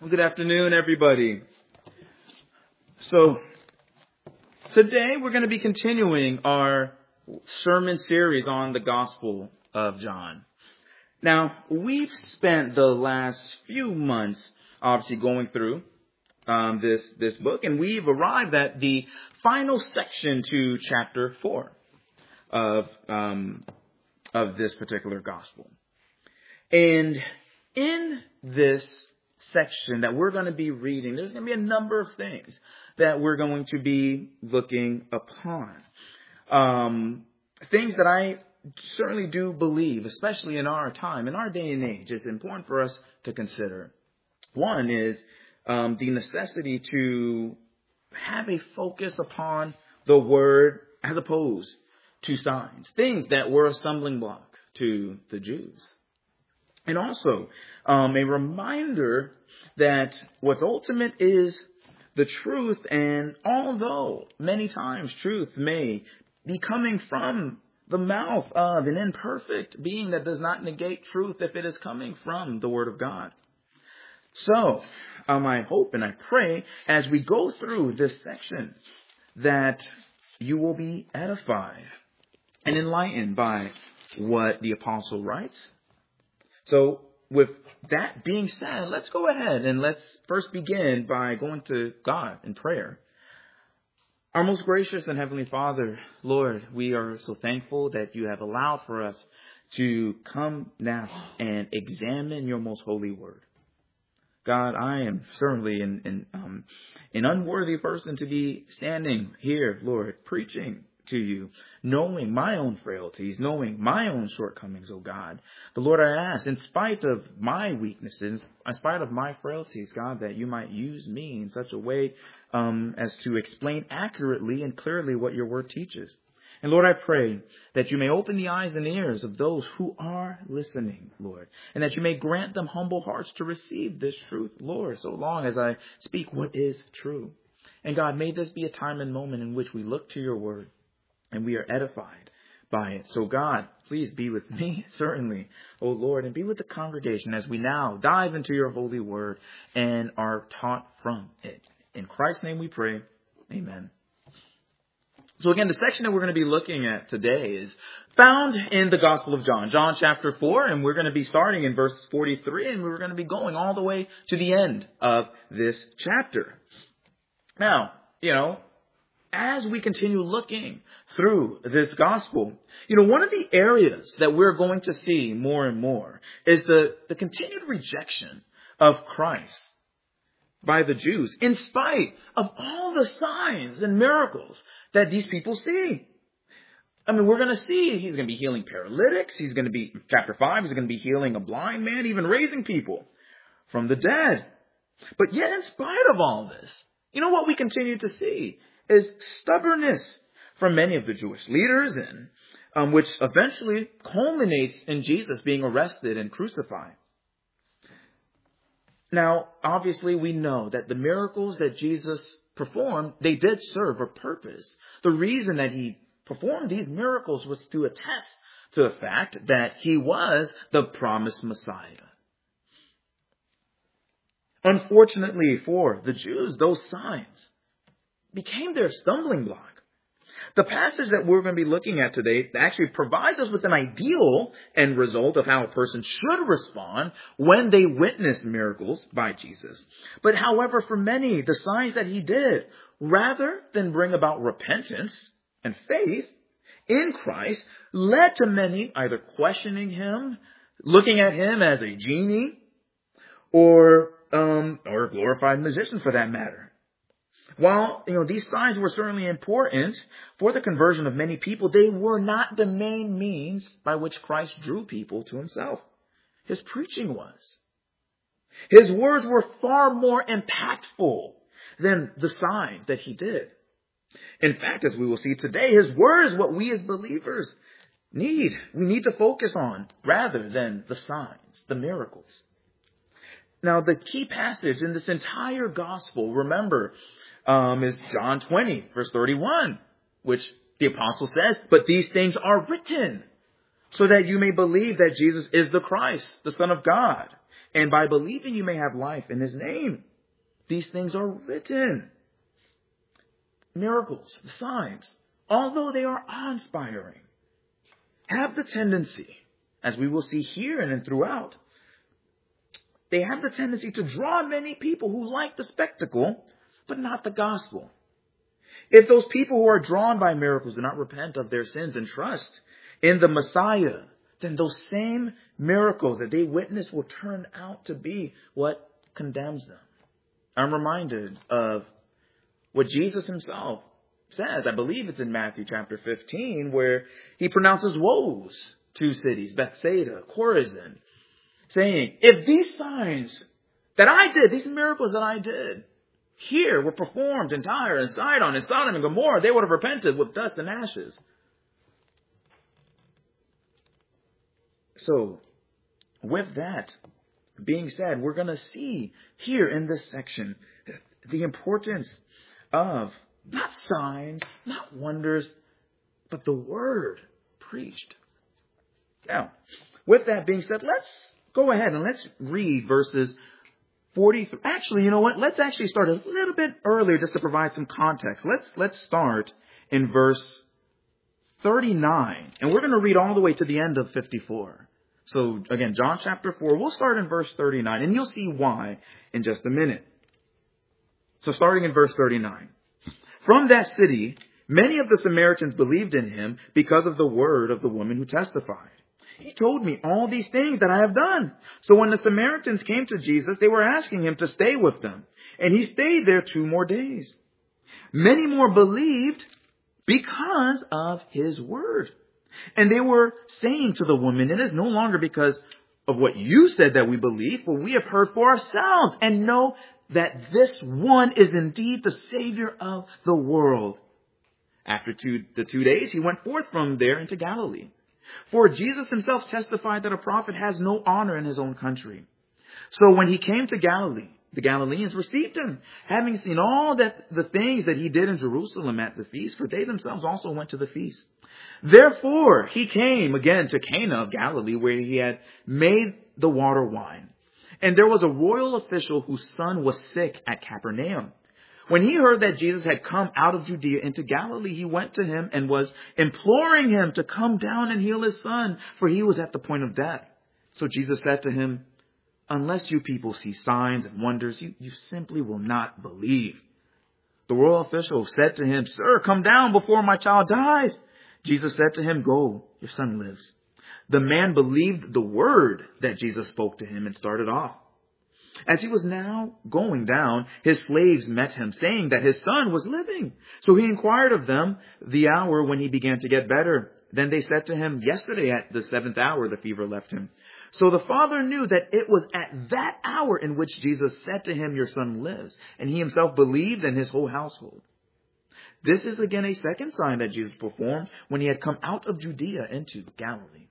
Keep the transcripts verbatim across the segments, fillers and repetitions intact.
Well, good afternoon, everybody. So, today we're going to be continuing our sermon series on the Gospel of John. Now, we've spent the last few months obviously going through um, this, this book, and we've arrived at the final section to chapter four of, um, of this particular Gospel. And in this section that we're going to be reading, there's going to be a number of things that we're going to be looking upon. Um, things that I certainly do believe, especially in our time, in our day and age, is important for us to consider. One is um, the necessity to have a focus upon the Word as opposed to signs, things that were a stumbling block to the Jews. And also, um, a reminder that what's ultimate is the truth. And although many times truth may be coming from the mouth of an imperfect being, that does not negate truth if it is coming from the Word of God. So, um, I hope and I pray as we go through this section that you will be edified and enlightened by what the apostle writes. So with that being said, let's go ahead and let's first begin by going to God in prayer. Our most gracious and heavenly Father, Lord, we are so thankful that you have allowed for us to come now and examine your most holy word. God, I am certainly an, an, um, an unworthy person to be standing here, Lord, preaching to you, knowing my own frailties, knowing my own shortcomings, oh God. But Lord, I ask, in spite of my weaknesses, in spite of my frailties, God, that you might use me in such a way um, as to explain accurately and clearly what your word teaches. And Lord, I pray that you may open the eyes and ears of those who are listening, Lord, and that you may grant them humble hearts to receive this truth, Lord, so long as I speak what is true. And God, may this be a time and moment in which we look to your word and we are edified by it. So God, please be with me, certainly, O Lord, and be with the congregation as we now dive into your holy word and are taught from it. In Christ's name we pray. Amen. So again, the section that we're going to be looking at today is found in the Gospel of John, John chapter four, and we're going to be starting in verse forty-three, and we're going to be going all the way to the end of this chapter. Now, you know, as we continue looking through this gospel, you know, one of the areas that we're going to see more and more is the, the continued rejection of Christ by the Jews, in spite of all the signs and miracles that these people see. I mean, we're going to see he's going to be healing paralytics. He's going to be, chapter five, he's going to be healing a blind man, even raising people from the dead. But yet, in spite of all this, you know what we continue to see is stubbornness from many of the Jewish leaders, and um, which eventually culminates in Jesus being arrested and crucified. Now, obviously, we know that the miracles that Jesus performed, they did serve a purpose. The reason that he performed these miracles was to attest to the fact that he was the promised Messiah. Unfortunately for the Jews, those signs became their stumbling block. The passage that we're going to be looking at today actually provides us with an ideal end result of how a person should respond when they witness miracles by Jesus. But however, for many, the signs that he did, rather than bring about repentance and faith in Christ, led to many either questioning him, looking at him as a genie, or um, or a glorified magician for that matter. While, you know, these signs were certainly important for the conversion of many people, they were not the main means by which Christ drew people to himself. His preaching was. His words were far more impactful than the signs that he did. In fact, as we will see today, his word is what we as believers need. We need to focus on rather than the signs, the miracles. Now, the key passage in this entire gospel, remember, Um, is John twenty, verse thirty-one, which the apostle says, "But these things are written so that you may believe that Jesus is the Christ, the Son of God, And by believing you may have life in his name. These things are written. Miracles, signs, although they are awe-inspiring, have the tendency, as we will see here and throughout, they have the tendency to draw many people who like the spectacle, but not the gospel. If those people who are drawn by miracles do not repent of their sins and trust in the Messiah, then those same miracles that they witness will turn out to be what condemns them. I'm reminded of what Jesus himself says. I believe it's in Matthew chapter fifteen, where he pronounces woes to cities, Bethsaida, Chorazin, saying, if these signs that I did, these miracles that I did here were performed in Tyre and Sidon and Sodom and Gomorrah, they would have repented with dust and ashes. So, with that being said, we're going to see here in this section the importance of not signs, not wonders, but the word preached. Now, with that being said, let's go ahead and let's read verses forty-three. Actually, you know what? Let's actually start a little bit earlier just to provide some context. Let's let's start in verse thirty-nine, and we're going to read all the way to the end of fifty-four. So again, John chapter four, we'll start in verse thirty-nine, and you'll see why in just a minute. So starting in verse thirty-nine. From that city, many of the Samaritans believed in him because of the word of the woman who testified. He told me all these things that I have done. So when the Samaritans came to Jesus, they were asking him to stay with them. And he stayed there two more days. Many more believed because of his word. And they were saying to the woman, it is no longer because of what you said that we believe, for we have heard for ourselves and know that this one is indeed the Savior of the world. After two, the two days, he went forth from there into Galilee. For Jesus himself testified that a prophet has no honor in his own country. So when he came to Galilee, the Galileans received him, having seen all that the things that he did in Jerusalem at the feast, for they themselves also went to the feast. Therefore he came again to Cana of Galilee, where he had made the water wine. And there was a royal official whose son was sick at Capernaum. When he heard that Jesus had come out of Judea into Galilee, he went to him and was imploring him to come down and heal his son, for he was at the point of death. So Jesus said to him, unless you people see signs and wonders, you, you simply will not believe. The royal official said to him, sir, come down before my child dies. Jesus said to him, go, your son lives. The man believed the word that Jesus spoke to him and started off. As he was now going down, his slaves met him, saying that his son was living. So he inquired of them the hour when he began to get better. Then they said to him, yesterday at the seventh hour the fever left him. So the father knew that it was at that hour in which Jesus said to him, your son lives. And he himself believed, and his whole household. This is again a second sign that Jesus performed when he had come out of Judea into Galilee.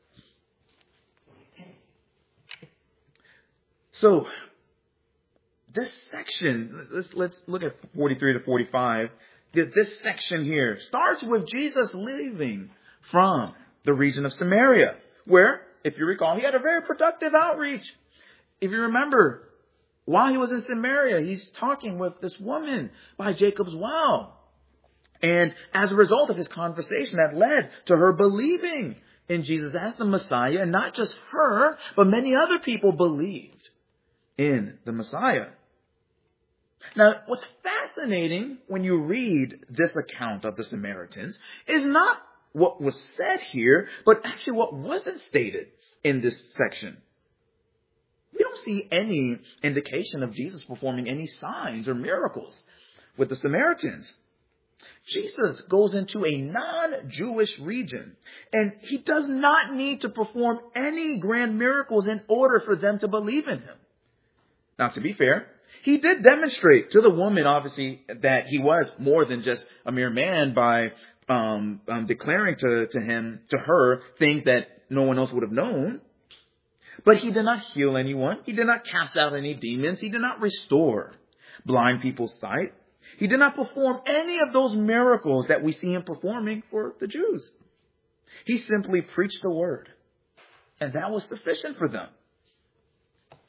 So, this section, let's, let's look at forty-three to forty-five. This section here starts with Jesus leaving from the region of Samaria, where, if you recall, he had a very productive outreach. If you remember, while he was in Samaria, he's talking with this woman by Jacob's well. And as a result of his conversation, that led to her believing in Jesus as the Messiah. And not just her, but many other people believed in the Messiah. Now, what's fascinating when you read this account of the Samaritans is not what was said here, but actually what wasn't stated in this section. We don't see any indication of Jesus performing any signs or miracles with the Samaritans. Jesus goes into a non-Jewish region, and he does not need to perform any grand miracles in order for them to believe in him. Now, to be fair, he did demonstrate to the woman, obviously, that he was more than just a mere man by um, um, declaring to, to him, to her, things that no one else would have known. But he did not heal anyone. He did not cast out any demons. He did not restore blind people's sight. He did not perform any of those miracles that we see him performing for the Jews. He simply preached the word, and that was sufficient for them.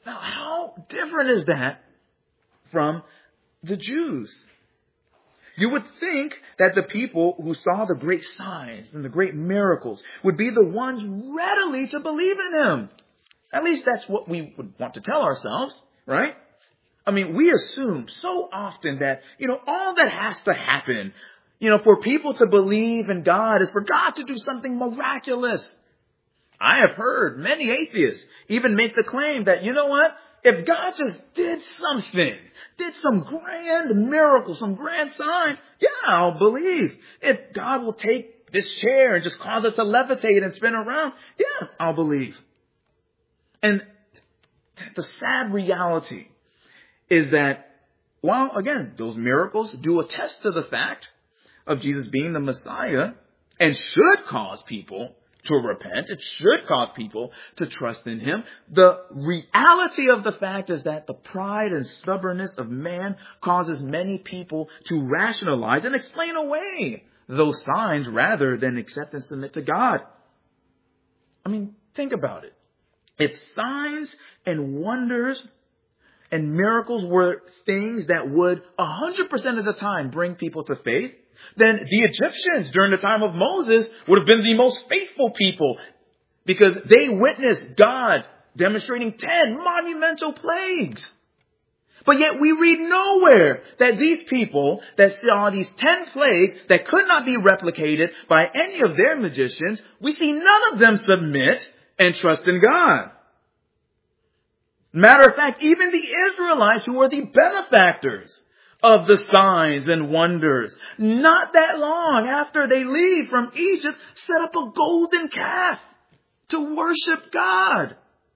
Now, how different is that from the Jews? You would think that the people who saw the great signs and the great miracles would be the ones readily to believe in him. At least that's what we would want to tell ourselves, right? I mean, we assume so often that, you know, all that has to happen, you know, for people to believe in God is for God to do something miraculous. I have heard many atheists even make the claim that, you know what? If God just did something, did some grand miracle, some grand sign, yeah, I'll believe. If God will take this chair and just cause it to levitate and spin around, yeah, I'll believe. And the sad reality is that, while, again, those miracles do attest to the fact of Jesus being the Messiah and should cause people to repent, it should cause people to trust in him. The reality of the fact is that the pride and stubbornness of man causes many people to rationalize and explain away those signs rather than accept and submit to God. I mean, think about it. If signs and wonders and miracles were things that would one hundred percent of the time bring people to faith, then the Egyptians during the time of Moses would have been the most faithful people because they witnessed God demonstrating ten monumental plagues. But yet we read nowhere that these people that saw these ten plagues that could not be replicated by any of their magicians, we see none of them submit and trust in God. Matter of fact, even the Israelites who were the benefactors of the signs and wonders, not that long after they leave from Egypt, set up a golden calf to worship God.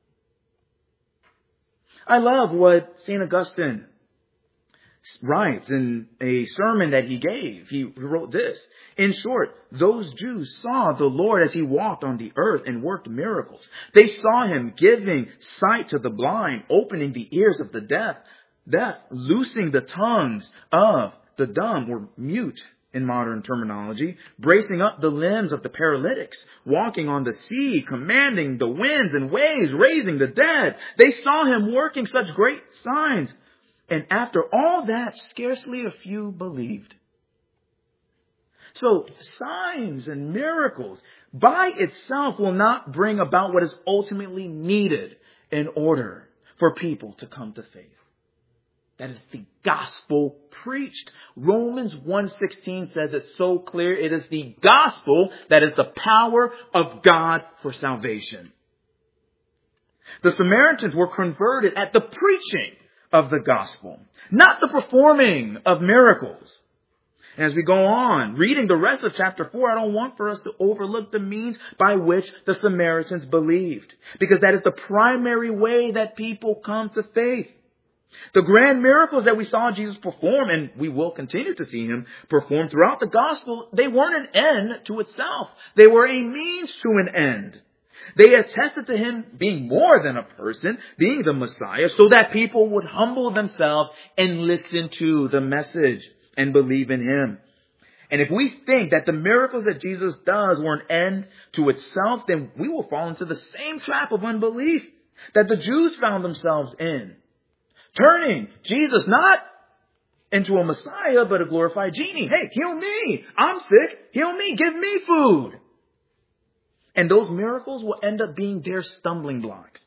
I love what Saint Augustine writes in a sermon that he gave. He wrote this: in short, those Jews saw the Lord as he walked on the earth and worked miracles. They saw him giving sight to the blind, opening the ears of the deaf, deaf, loosing the tongues of the dumb, or mute in modern terminology, bracing up the limbs of the paralytics, walking on the sea, commanding the winds and waves, raising the dead. They saw him working such great signs. And after all that, scarcely a few believed. So signs and miracles by itself will not bring about what is ultimately needed in order for people to come to faith. That is the gospel preached. Romans one sixteen says it so clear. It is the gospel that is the power of God for salvation. The Samaritans were converted at the preaching of the gospel, not the performing of miracles. And as we go on, reading the rest of chapter four, I don't want for us to overlook the means by which the Samaritans believed, because that is the primary way that people come to faith. The grand miracles that we saw Jesus perform, and we will continue to see him perform throughout the gospel, they weren't an end to itself. They were a means to an end. They attested to him being more than a person, being the Messiah, so that people would humble themselves and listen to the message and believe in him. And if we think that the miracles that Jesus does were an end to itself, then we will fall into the same trap of unbelief that the Jews found themselves in. Turning Jesus not into a Messiah, but a glorified genie. Hey, heal me. I'm sick. Heal me. Give me food. And those miracles will end up being their stumbling blocks.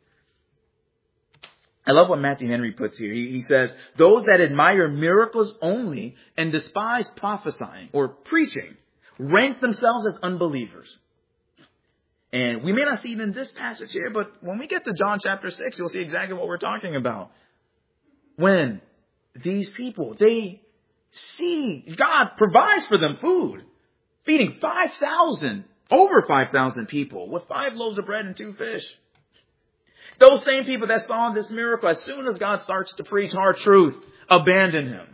I love what Matthew Henry puts here. He, he says, those that admire miracles only and despise prophesying or preaching rank themselves as unbelievers. And we may not see it in this passage here, but when we get to John chapter six, you'll see exactly what we're talking about. When these people, they see God provides for them food, feeding five thousand, over five thousand people with five loaves of bread and two fish. Those same people that saw this miracle, as soon as God starts to preach hard truth, abandon him.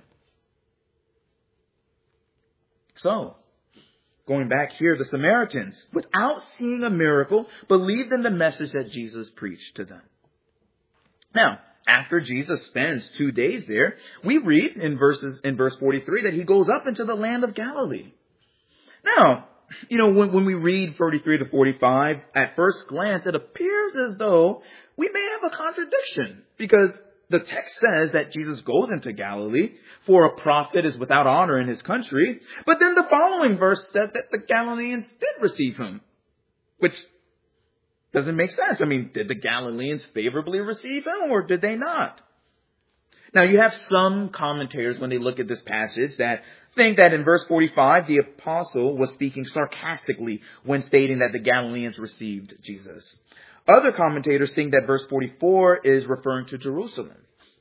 So, going back here, the Samaritans, without seeing a miracle, believed in the message that Jesus preached to them. Now, after Jesus spends two days there, we read in verses in verse forty-three that he goes up into the land of Galilee. Now, you know, when, when we read thirty-three to forty-five, at first glance, it appears as though we may have a contradiction, because the text says that Jesus goes into Galilee, for a prophet is without honor in his country. But then the following verse said that the Galileans did receive him, which doesn't make sense. I mean, did the Galileans favorably receive him, or did they not? Now, you have some commentators, when they look at this passage, that think that in verse forty-five, the apostle was speaking sarcastically when stating that the Galileans received Jesus. Other commentators think that verse forty-four is referring to Jerusalem.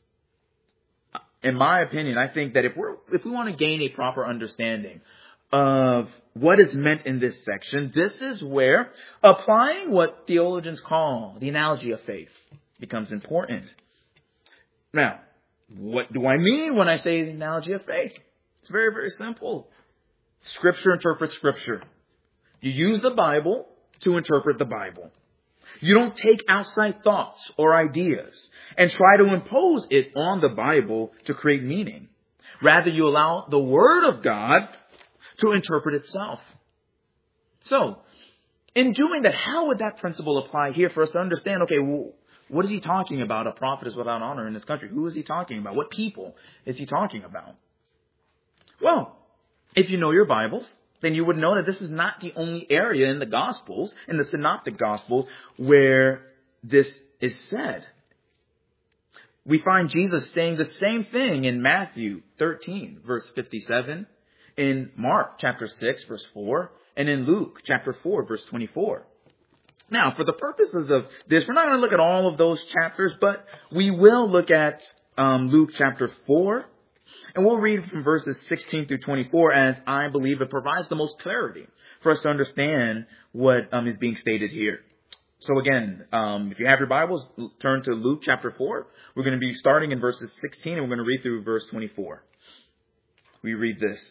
In my opinion, I think that if we're, if we want to gain a proper understanding of what is meant in this section, this is where applying what theologians call the analogy of faith becomes important. Now, what do I mean when I say the analogy of faith? It's very, very simple. Scripture interprets Scripture. You use the Bible to interpret the Bible. You don't take outside thoughts or ideas and try to impose it on the Bible to create meaning. Rather, you allow the Word of God to interpret itself. So, in doing that, how would that principle apply here for us to understand, okay, well, what is he talking about? A prophet is without honor in this country. Who is he talking about? What people is he talking about? Well, if you know your Bibles, then you would know that this is not the only area in the Gospels, in the Synoptic Gospels, where this is said. We find Jesus saying the same thing in Matthew thirteen, verse fifty-seven, in Mark chapter six, verse four, and in Luke chapter four, verse twenty-four. Now, for the purposes of this, we're not going to look at all of those chapters, but we will look at um, Luke chapter four. And we'll read from verses sixteen through twenty-four, as I believe it provides the most clarity for us to understand what um, is being stated here. So again, um, if you have your Bibles, turn to Luke chapter four. We're going to be starting in verses sixteen, and we're going to read through verse twenty-four. We read this.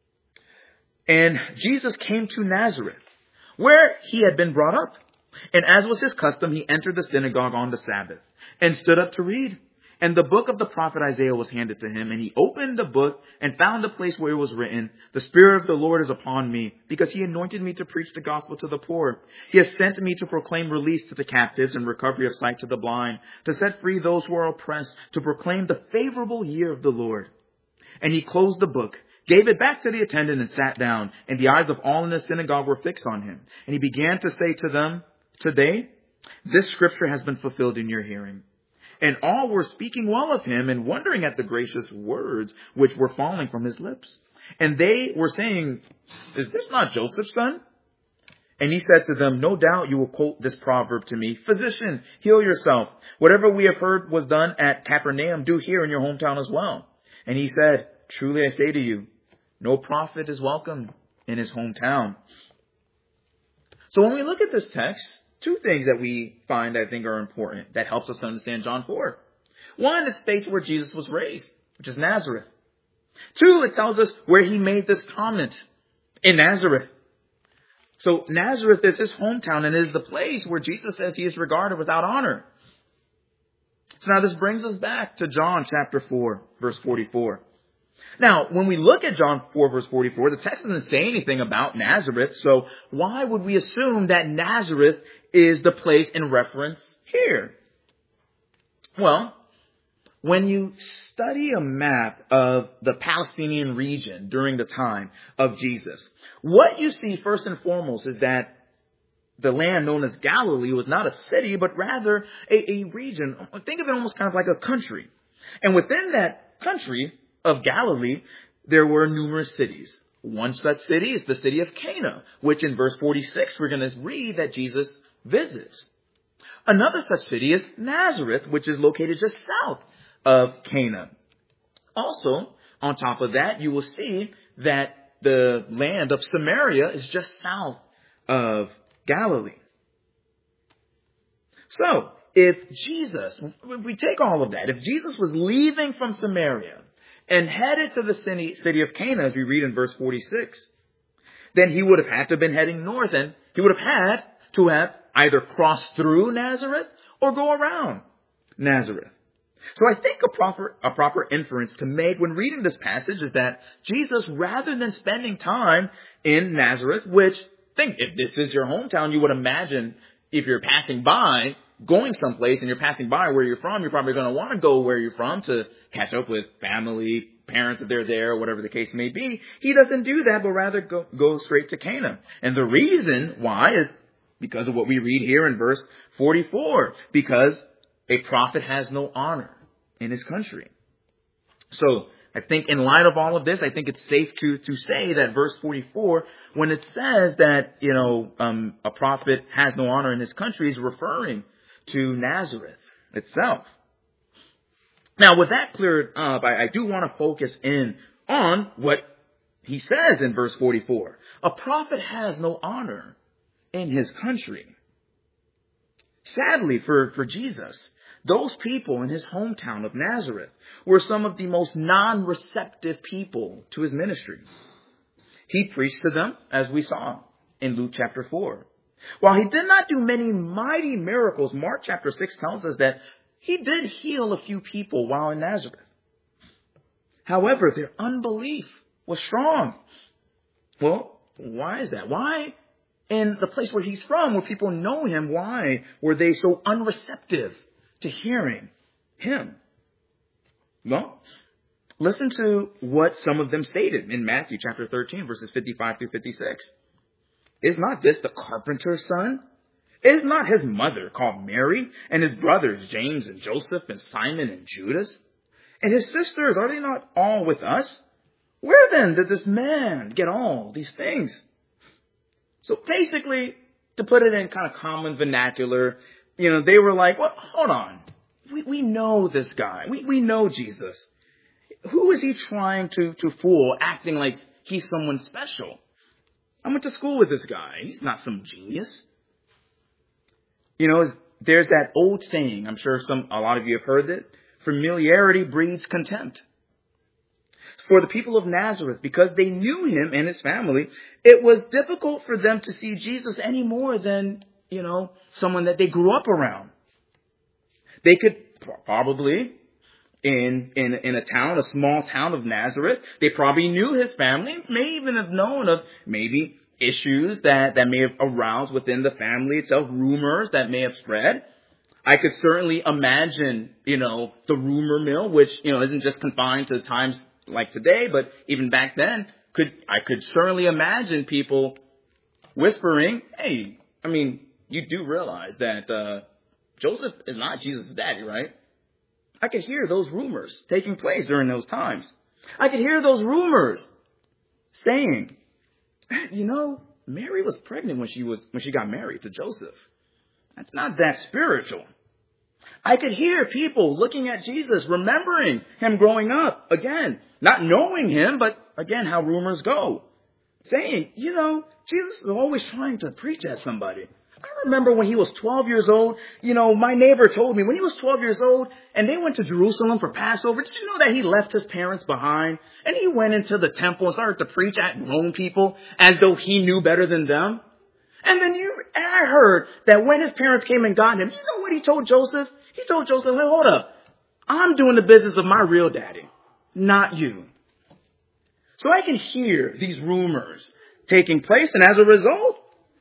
And Jesus came to Nazareth, where he had been brought up. And as was his custom, he entered the synagogue on the Sabbath and stood up to read. And the book of the prophet Isaiah was handed to him. And he opened the book and found the place where it was written, "The Spirit of the Lord is upon me, because he anointed me to preach the gospel to the poor. He has sent me to proclaim release to the captives and recovery of sight to the blind, to set free those who are oppressed, to proclaim the favorable year of the Lord." And he closed the book, gave it back to the attendant, and sat down. And the eyes of all in the synagogue were fixed on him. And he began to say to them, "Today, this scripture has been fulfilled in your hearing." And all were speaking well of him and wondering at the gracious words which were falling from his lips. And they were saying, "Is this not Joseph's son?" And he said to them, "No doubt you will quote this proverb to me, 'Physician, heal yourself. Whatever we have heard was done at Capernaum, do here in your hometown as well." And he said, "Truly I say to you, no prophet is welcome in his hometown." So when we look at this text, two things that we find I think are important that helps us to understand John four. One, it states where Jesus was raised, which is Nazareth. Two, it tells us where he made this comment, in Nazareth. So Nazareth is his hometown and is the place where Jesus says he is regarded without honor. So now this brings us back to John chapter four, verse forty-four. Now, when we look at John four, verse forty-four, the text doesn't say anything about Nazareth. So why would we assume that Nazareth is the place in reference here? Well, when you study a map of the Palestinian region during the time of Jesus, what you see first and foremost is that the land known as Galilee was not a city, but rather a, a region. Think of it almost kind of like a country. And within that country of Galilee, there were numerous cities. One such city is the city of Cana, which in verse forty-six, we're going to read that Jesus visits. Another such city is Nazareth, which is located just south of Cana. Also, on top of that, you will see that the land of Samaria is just south of Galilee. So, if Jesus, if we take all of that, if Jesus was leaving from Samaria and headed to the city, city of Cana, as we read in verse forty-six, then he would have had to have been heading north, and he would have had to have either crossed through Nazareth or go around Nazareth. So I think a proper, a proper inference to make when reading this passage is that Jesus, rather than spending time in Nazareth, which, think, if this is your hometown, you would imagine if you're passing by going someplace and you're passing by where you're from, you're probably going to want to go where you're from to catch up with family, parents if they're there, whatever the case may be. He doesn't do that, but rather go, go straight to Cana. And the reason why is because of what we read here in verse forty-four, because a prophet has no honor in his country. So I think in light of all of this, I think it's safe to, to say that verse forty-four, when it says that, you know, um, a prophet has no honor in his country, is referring to Nazareth itself. Now, with that cleared up, I, I do want to focus in on what he says in verse forty-four. A prophet has no honor in his country. Sadly for, for Jesus, those people in his hometown of Nazareth were some of the most non-receptive people to his ministry. He preached to them, as we saw in Luke chapter four. While he did not do many mighty miracles, Mark chapter six tells us that he did heal a few people while in Nazareth. However, their unbelief was strong. Well, why is that? Why, in the place where he's from, where people know him, why were they so unreceptive to hearing him? Well, listen to what some of them stated in Matthew chapter thirteen, verses fifty-five through fifty-six. Is not this the carpenter's son? Is not his mother called Mary, and his brothers James and Joseph and Simon and Judas? And his sisters, are they not all with us? Where then did this man get all these things? So basically, to put it in kind of common vernacular, you know, they were like, well, hold on. We, we know this guy. We, we know Jesus. Who is he trying to, to fool, acting like he's someone special? I went to school with this guy. He's not some genius. You know, there's that old saying, I'm sure some a lot of you have heard it, familiarity breeds contempt. For the people of Nazareth, because they knew him and his family, it was difficult for them to see Jesus any more than, you know, someone that they grew up around. They could probably, in, in, in a town, a small town of Nazareth, they probably knew his family, may even have known of maybe issues that, that may have aroused within the family itself, rumors that may have spread. I could certainly imagine, you know, the rumor mill, which, you know, isn't just confined to times like today, but even back then, could I could certainly imagine people whispering, hey, I mean, you do realize that uh, Joseph is not Jesus' daddy, right? I could hear those rumors taking place during those times. I could hear those rumors saying, you know, Mary was pregnant when she was when she got married to Joseph. That's not that spiritual. I could hear people looking at Jesus, remembering him growing up, again, not knowing him, but again, how rumors go, saying, you know, Jesus is always trying to preach at somebody. I remember when he was twelve years old, you know, my neighbor told me when he was twelve years old and they went to Jerusalem for Passover, did you know that he left his parents behind and he went into the temple and started to preach at grown people as though he knew better than them? And then you, and I heard that when his parents came and got him, you know what he told Joseph? He told Joseph, hey, hold up. I'm doing the business of my real daddy, not you. So I can hear these rumors taking place. And as a result,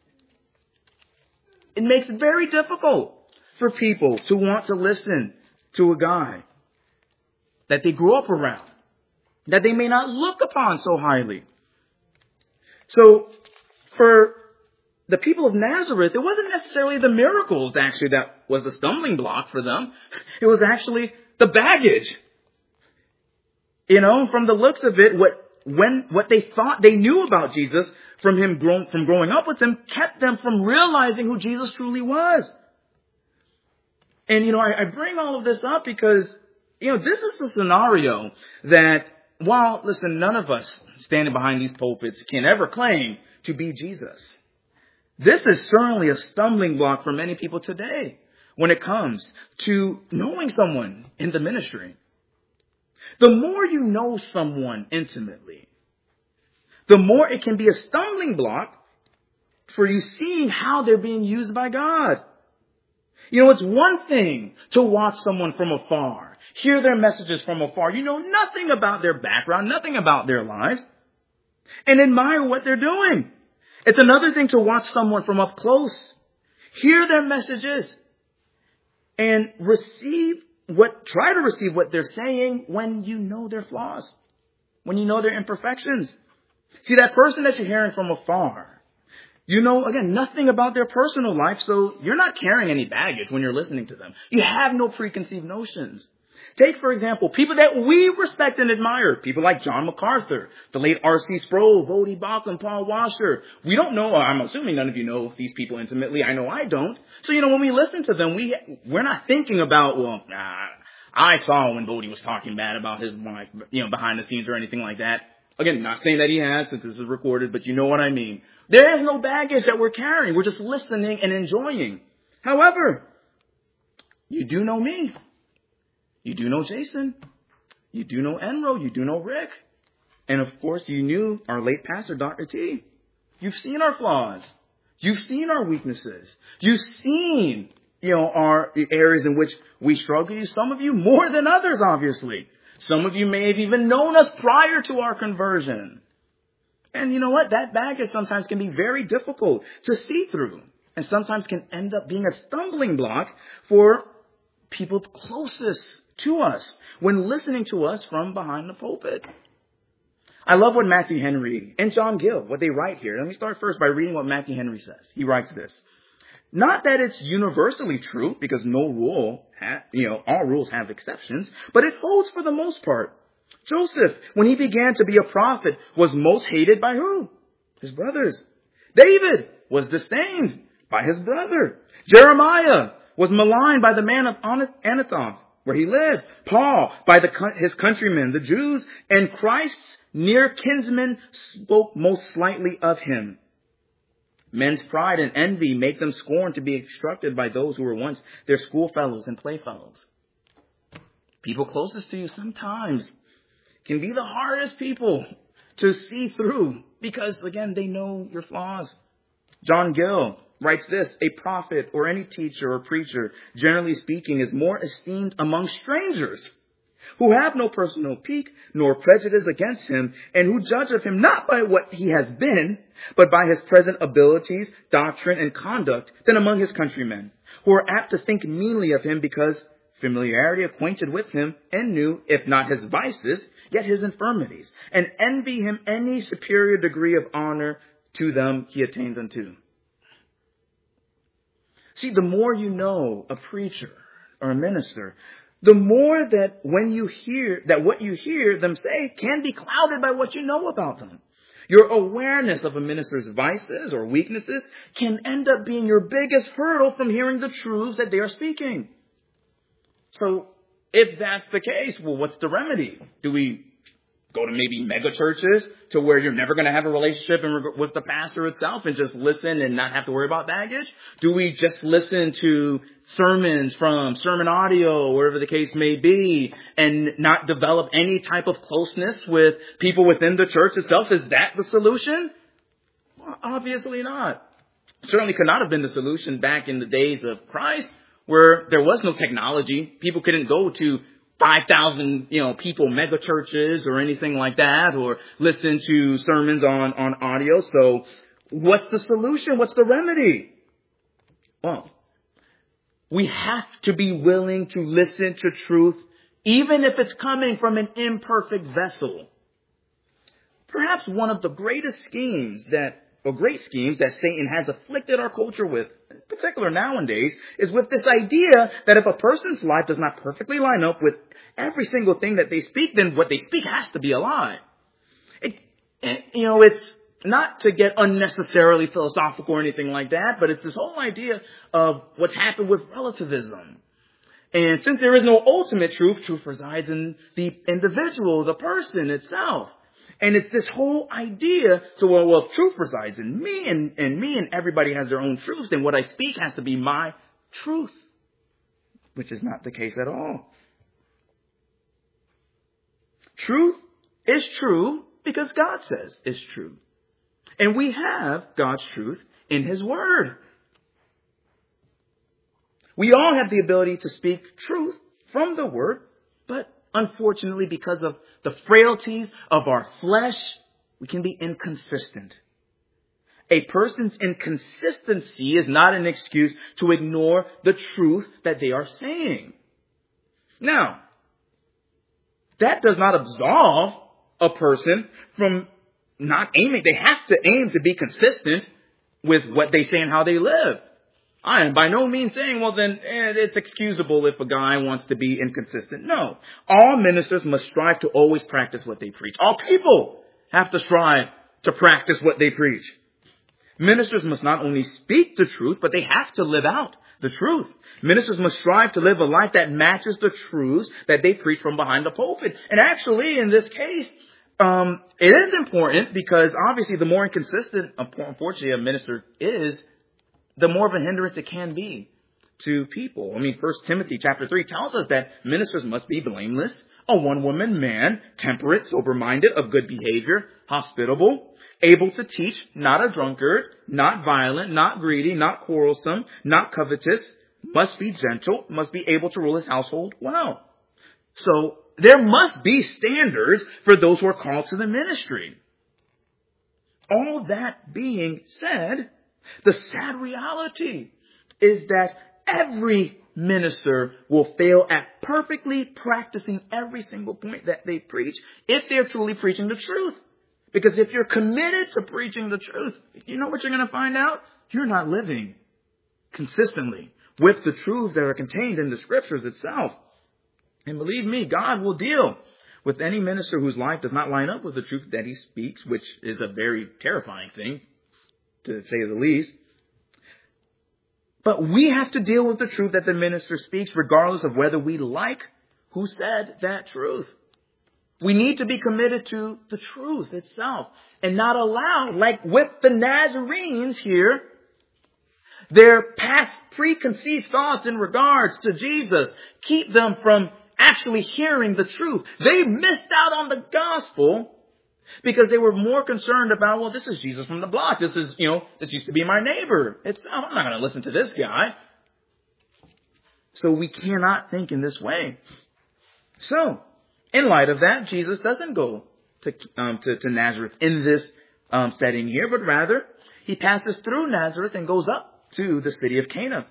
it makes it very difficult for people to want to listen to a guy that they grew up around, that they may not look upon so highly. So for the people of Nazareth, it wasn't necessarily the miracles actually that was the stumbling block for them. It was actually the baggage. You know, from the looks of it, what when what they thought they knew about Jesus from him grown, from growing up with him kept them from realizing who Jesus truly was. And, you know, I, I bring all of this up because, you know, this is a scenario that, while, listen, none of us standing behind these pulpits can ever claim to be Jesus. This is certainly a stumbling block for many people today when it comes to knowing someone in the ministry. The more you know someone intimately, the more it can be a stumbling block for you seeing how they're being used by God. You know, it's one thing to watch someone from afar, hear their messages from afar. You know nothing about their background, nothing about their lives, and admire what they're doing. It's another thing to watch someone from up close, hear their messages, and receive what, try to receive what they're saying when you know their flaws, when you know their imperfections. See, that person that you're hearing from afar, you know, again, nothing about their personal life, so you're not carrying any baggage when you're listening to them. You have no preconceived notions. Take, for example, people that we respect and admire, people like John MacArthur, the late R C Sproul, Voddie Baucham, Paul Washer. We don't know, I'm assuming none of you know these people intimately. I know I don't. So, you know, when we listen to them, we, we're not thinking about, well, nah, I saw when Voddie was talking bad about his wife, you know, behind the scenes or anything like that. Again, not saying that he has, since this is recorded, but you know what I mean. There is no baggage that we're carrying. We're just listening and enjoying. However, you do know me. You do know Jason. You do know Enro. You do know Rick. And of course, you knew our late pastor, Doctor T. You've seen our flaws. You've seen our weaknesses. You've seen, you know, our areas in which we struggle. Some of you more than others, obviously. Some of you may have even known us prior to our conversion. And you know what? That baggage sometimes can be very difficult to see through. And sometimes can end up being a stumbling block for people closest to us when listening to us from behind the pulpit. I love what Matthew Henry and John Gill, what they write here. Let me start first by reading what Matthew Henry says. He writes this. Not that it's universally true, because no rule, ha- you know, all rules have exceptions, but it holds for the most part. Joseph, when he began to be a prophet, was most hated by who? His brothers. David was disdained by his brother. Jeremiah was maligned by the man of Anathoth, where he lived. Paul by the, his countrymen, the Jews, and Christ's near kinsmen spoke most slightly of him. Men's pride and envy make them scorn to be instructed by those who were once their schoolfellows and playfellows. People closest to you sometimes can be the hardest people to see through because, again, they know your flaws. John Gill writes this, a prophet or any teacher or preacher, generally speaking, is more esteemed among strangers who have no personal pique nor prejudice against him, and who judge of him not by what he has been, but by his present abilities, doctrine, and conduct, than among his countrymen, who are apt to think meanly of him because familiarity acquainted with him, and knew, if not his vices, yet his infirmities, and envy him any superior degree of honor to them he attains unto. See, the more you know a preacher or a minister, the more that when you hear, that what you hear them say can be clouded by what you know about them. Your awareness of a minister's vices or weaknesses can end up being your biggest hurdle from hearing the truths that they are speaking. So if that's the case, well, what's the remedy? Do we go to maybe mega churches to where you're never going to have a relationship with the pastor itself and just listen and not have to worry about baggage? Do we just listen to sermons from sermon audio, wherever the case may be, and not develop any type of closeness with people within the church itself? Is that the solution? Well, obviously not. Certainly could not have been the solution back in the days of Christ, where there was no technology. People couldn't go to five thousand, you know, people, mega churches or anything like that, or listen to sermons on, on audio. So what's the solution? What's the remedy? Well, we have to be willing to listen to truth, even if it's coming from an imperfect vessel. Perhaps one of the greatest schemes that, or great schemes that Satan has afflicted our culture with, in particular nowadays, is with this idea that if a person's life does not perfectly line up with every single thing that they speak, then what they speak has to be a lie. It, it, you know, it's not to get unnecessarily philosophical or anything like that, but it's this whole idea of what's happened with relativism. And since there is no ultimate truth, truth resides in the individual, the person itself. And it's this whole idea, so well, well if truth resides in me and, and me and everybody has their own truths, then what I speak has to be my truth, which is not the case at all. Truth is true because God says it's true. And we have God's truth in His Word. We all have the ability to speak truth from the Word, but unfortunately, because of the frailties of our flesh, we can be inconsistent. A person's inconsistency is not an excuse to ignore the truth that they are saying. Now, that does not absolve a person from not aiming. They have to aim to be consistent with what they say and how they live. I am by no means saying, well, then eh, it's excusable if a guy wants to be inconsistent. No. All ministers must strive to always practice what they preach. All people have to strive to practice what they preach. Ministers must not only speak the truth, but they have to live out the truth. Ministers must strive to live a life that matches the truths that they preach from behind the pulpit. And actually, in this case, um, it is important because obviously the more inconsistent, unfortunately, a minister is, the more of a hindrance it can be to people. I mean, First Timothy chapter three tells us that ministers must be blameless, a one-woman man, temperate, sober-minded, of good behavior, hospitable, able to teach, not a drunkard, not violent, not greedy, not quarrelsome, not covetous, must be gentle, must be able to rule his household well. So there must be standards for those who are called to the ministry. All that being said, the sad reality is that every minister will fail at perfectly practicing every single point that they preach if they're truly preaching the truth. Because if you're committed to preaching the truth, you know what you're going to find out? You're not living consistently with the truths that are contained in the scriptures itself. And believe me, God will deal with any minister whose life does not line up with the truth that he speaks, which is a very terrifying thing, to say the least. But we have to deal with the truth that the minister speaks, regardless of whether we like who said that truth. We need to be committed to the truth itself and not allow, like with the Nazarenes here, their past preconceived thoughts in regards to Jesus keep them from actually hearing the truth. They missed out on the gospel because they were more concerned about, well, this is Jesus from the block. This is, you know, this used to be my neighbor. It's, I'm not going to listen to this guy. So we cannot think in this way. So, in light of that, Jesus doesn't go to um, to, to Nazareth in this um, setting here, but rather he passes through Nazareth and goes up to the city of Cana.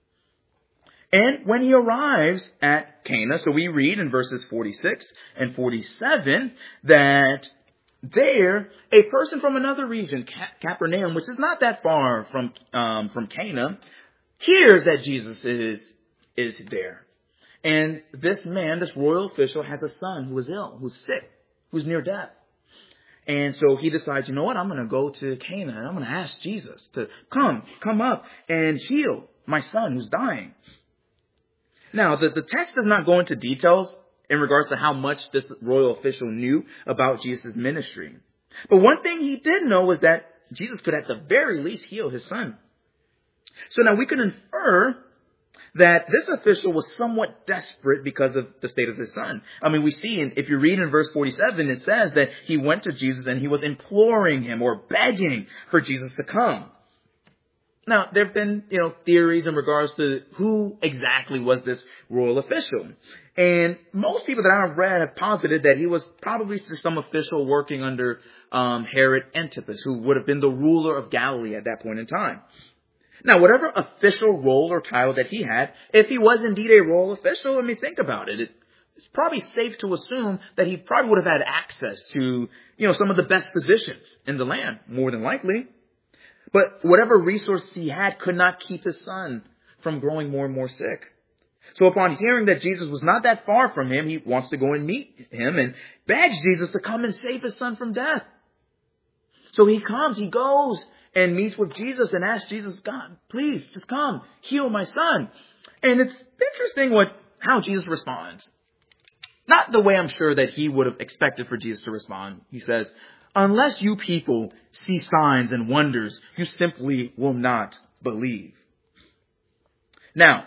And when he arrives at Cana, so we read in verses forty-six and forty-seven that there, a person from another region, Capernaum, which is not that far from um, from Cana, hears that Jesus is is there. And this man, this royal official, has a son who is ill, who's sick, who's near death. And so he decides, you know what, I'm going to go to Cana and I'm going to ask Jesus to come, come up and heal my son who's dying. Now, the, the text does not go into details in regards to how much this royal official knew about Jesus' ministry. But one thing he did know was that Jesus could at the very least heal his son. So now we can infer that this official was somewhat desperate because of the state of his son. I mean, we see, in, if you read in verse forty-seven, it says that he went to Jesus and he was imploring him or begging for Jesus to come. Now, there have been, you know, theories in regards to who exactly was this royal official. And most people that I've read have posited that he was probably some official working under um, Herod Antipas, who would have been the ruler of Galilee at that point in time. Now, whatever official role or title that he had, if he was indeed a royal official, I mean, think about it. It's probably safe to assume that he probably would have had access to, you know, some of the best positions in the land, more than likely. But whatever resources he had could not keep his son from growing more and more sick. So upon hearing that Jesus was not that far from him, he wants to go and meet him and begs Jesus to come and save his son from death. So he comes, he goes and meets with Jesus and asks Jesus, God, please just come, heal my son. And it's interesting what how Jesus responds. Not the way I'm sure that he would have expected for Jesus to respond. He says, unless you people see signs and wonders, you simply will not believe. Now,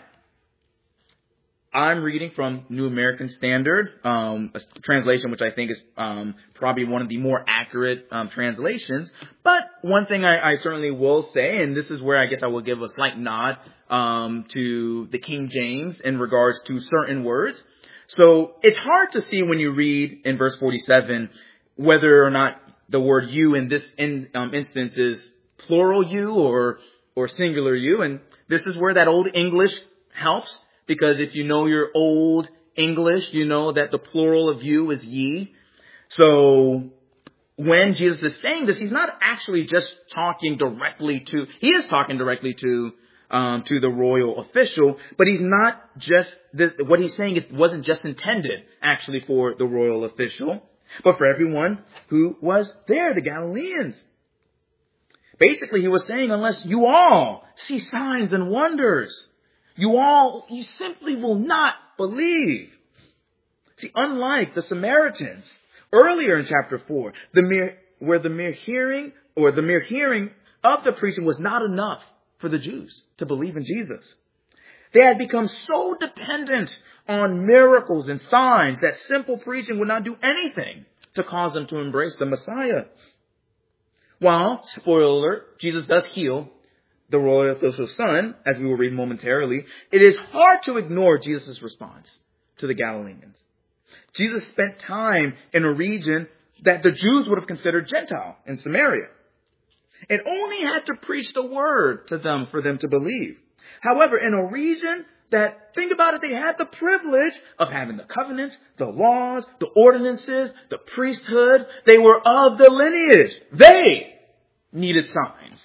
I'm reading from New American Standard, um, a translation which I think is um, probably one of the more accurate um, translations. But one thing I, I certainly will say, and this is where I guess I will give a slight nod um, to the King James in regards to certain words. So it's hard to see when you read in verse forty-seven whether or not the word you in this in, um, instance is plural you or, or singular you. And this is where that old English helps, because if you know your old English, you know that the plural of you is ye. So when Jesus is saying this, he's not actually just talking directly to, he is talking directly to, um, to the royal official, but he's not just, the, what he's saying is wasn't just intended actually for the royal official, but for everyone who was there, the Galileans. Basically, he was saying, unless you all see signs and wonders, you all, you simply will not believe. See, unlike the Samaritans, earlier in chapter four, the mere, where the mere hearing or the mere hearing of the preaching was not enough for the Jews to believe in Jesus. They had become so dependent on miracles and signs that simple preaching would not do anything to cause them to embrace the Messiah. While, spoiler alert, Jesus does heal the royal official's son, as we will read momentarily, it is hard to ignore Jesus' response to the Galileans. Jesus spent time in a region that the Jews would have considered Gentile, in Samaria, and only had to preach the word to them for them to believe. However, in a region that, think about it, they had the privilege of having the covenants, the laws, the ordinances, the priesthood. They were of the lineage. They needed signs.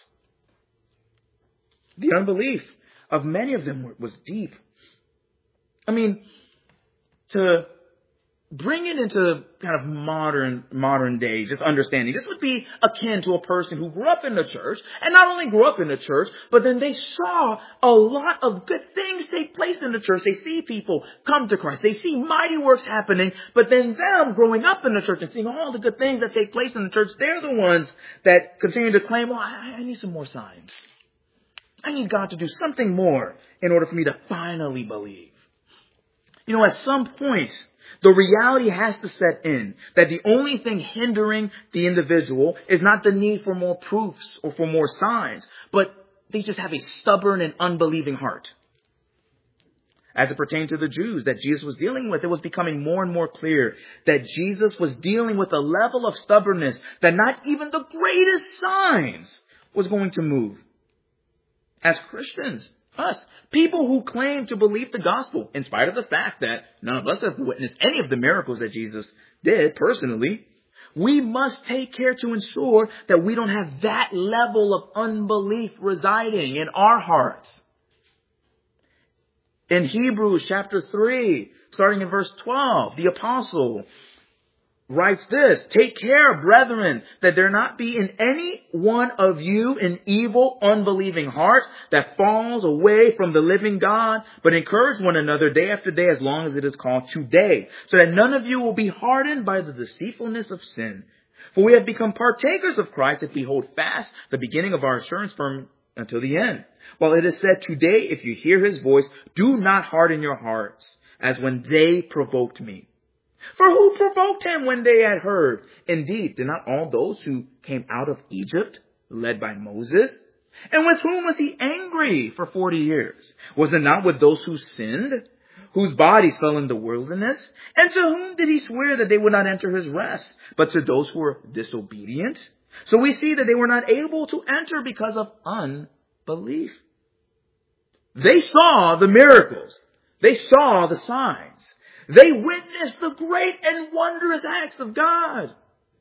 The unbelief of many of them was deep. I mean, to bring it into kind of modern, modern day, just understanding, this would be akin to a person who grew up in the church, and not only grew up in the church, but then they saw a lot of good things take place in the church. They see people come to Christ. They see mighty works happening, but then them growing up in the church and seeing all the good things that take place in the church, they're the ones that continue to claim, well, I, I need some more signs. I need God to do something more in order for me to finally believe. You know, at some point, the reality has to set in that the only thing hindering the individual is not the need for more proofs or for more signs, but they just have a stubborn and unbelieving heart. As it pertained to the Jews that Jesus was dealing with, it was becoming more and more clear that Jesus was dealing with a level of stubbornness that not even the greatest signs was going to move. As Christians, us, people who claim to believe the gospel, in spite of the fact that none of us have witnessed any of the miracles that Jesus did personally, we must take care to ensure that we don't have that level of unbelief residing in our hearts. In Hebrews chapter three, starting in verse twelve, the apostle writes this: "Take care, brethren, that there not be in any one of you an evil, unbelieving heart that falls away from the living God, but encourage one another day after day as long as it is called today, so that none of you will be hardened by the deceitfulness of sin. For we have become partakers of Christ if we hold fast the beginning of our assurance firm until the end. While it is said, today, if you hear his voice, do not harden your hearts, as when they provoked me. For who provoked him when they had heard? Indeed, did not all those who came out of Egypt, led by Moses? And with whom was he angry for forty years? Was it not with those who sinned, whose bodies fell in the wilderness? And to whom did he swear that they would not enter his rest, but to those who were disobedient? So we see that they were not able to enter because of unbelief." They saw the miracles. They saw the signs. They witnessed the great and wondrous acts of God.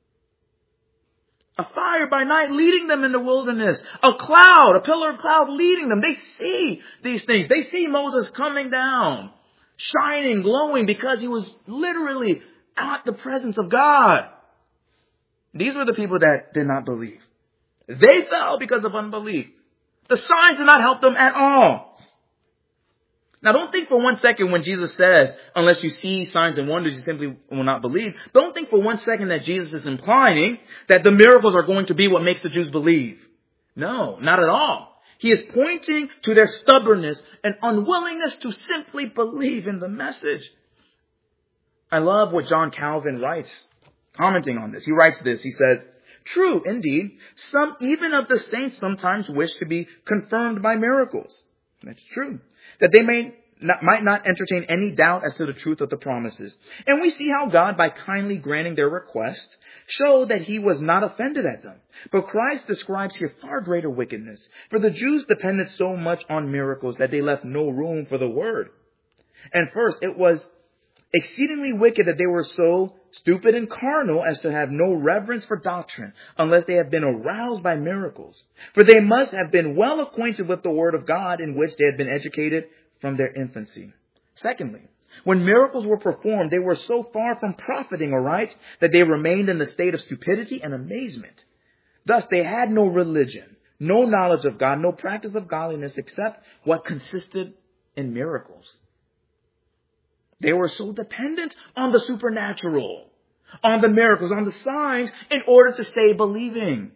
A fire by night leading them in the wilderness. A cloud, a pillar of cloud leading them. They see these things. They see Moses coming down, shining, glowing, because he was literally at the presence of God. These were the people that did not believe. They fell because of unbelief. The signs did not help them at all. Now, don't think for one second when Jesus says, unless you see signs and wonders, you simply will not believe. Don't think for one second that Jesus is implying that the miracles are going to be what makes the Jews believe. No, not at all. He is pointing to their stubbornness and unwillingness to simply believe in the message. I love what John Calvin writes, commenting on this. He writes this. He says, "True, indeed, some even of the saints sometimes wish to be confirmed by miracles." That's true. That they may not, might not entertain any doubt as to the truth of the promises. And we see how God, by kindly granting their request, showed that he was not offended at them. But Christ describes here far greater wickedness. For the Jews depended so much on miracles that they left no room for the word. And first, it was exceedingly wicked that they were so stupid and carnal as to have no reverence for doctrine, unless they have been aroused by miracles. For they must have been well acquainted with the word of God, in which they had been educated from their infancy. Secondly, when miracles were performed, they were so far from profiting aright that they remained in the state of stupidity and amazement. Thus, they had no religion, no knowledge of God, no practice of godliness, except what consisted in miracles. They were so dependent on the supernatural, on the miracles, on the signs, in order to stay believing.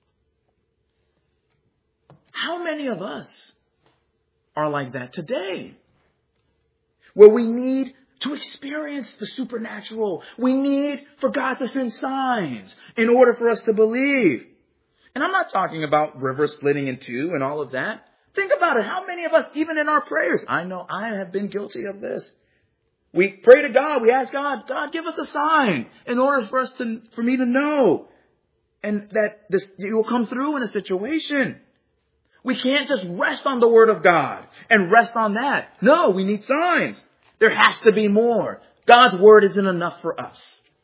How many of us are like that today? Where we need to experience the supernatural. We need for God to send signs in order for us to believe. And I'm not talking about rivers splitting in two and all of that. Think about it. How many of us, even in our prayers, I know I have been guilty of this. We pray to God. We ask God, God, give us a sign in order for us to, for me to know. And that this, you will come through in a situation. We can't just rest on the word of God and rest on that. No, we need signs. There has to be more. God's word isn't enough for us.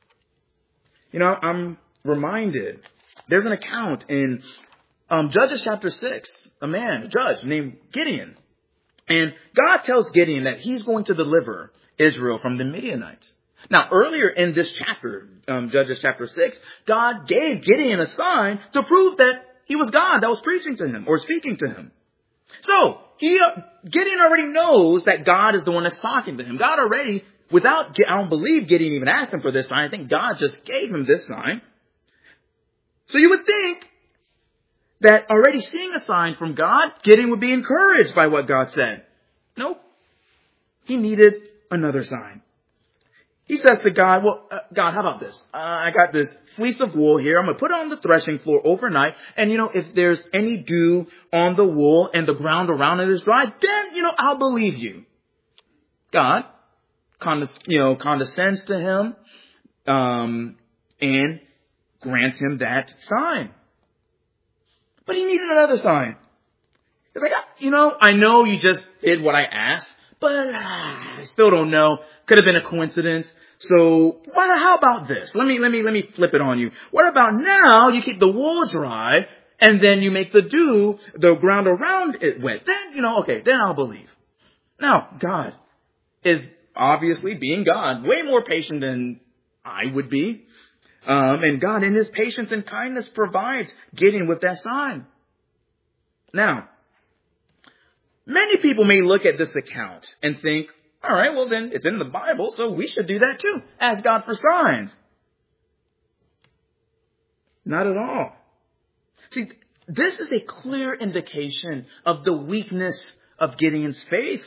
You know, I'm reminded, there's an account in um, Judges chapter six, a man, a judge named Gideon. And God tells Gideon that he's going to deliver Israel from the Midianites. Now, earlier in this chapter, um, Judges chapter six, God gave Gideon a sign to prove that he was God that was preaching to him or speaking to him. So, he, uh, Gideon already knows that God is the one that's talking to him. God already, without, I don't believe Gideon even asked him for this sign. I think God just gave him this sign. So you would think that already seeing a sign from God, Gideon would be encouraged by what God said. Nope. He needed another sign. He says to God, well, uh, God, how about this? Uh, I got this fleece of wool here. I'm going to put it on the threshing floor overnight. And, you know, if there's any dew on the wool and the ground around it is dry, then, you know, I'll believe you. God, condes- you know, condescends to him um, and grants him that sign. But he needed another sign. He's like, you know, I know you just did what I asked, but ah, I still don't know. Could have been a coincidence. So what, how about this? Let me, let me, let me flip it on you. What about now you keep the wool dry and then you make the dew, the ground around it wet? Then, you know, okay, then I'll believe. Now, God is obviously, being God, way more patient than I would be. Um, and God, in his patience and kindness, provides Gideon with that sign. Now, many people may look at this account and think, all right, well then, it's in the Bible, so we should do that too. Ask God for signs. Not at all. See, this is a clear indication of the weakness of Gideon's faith.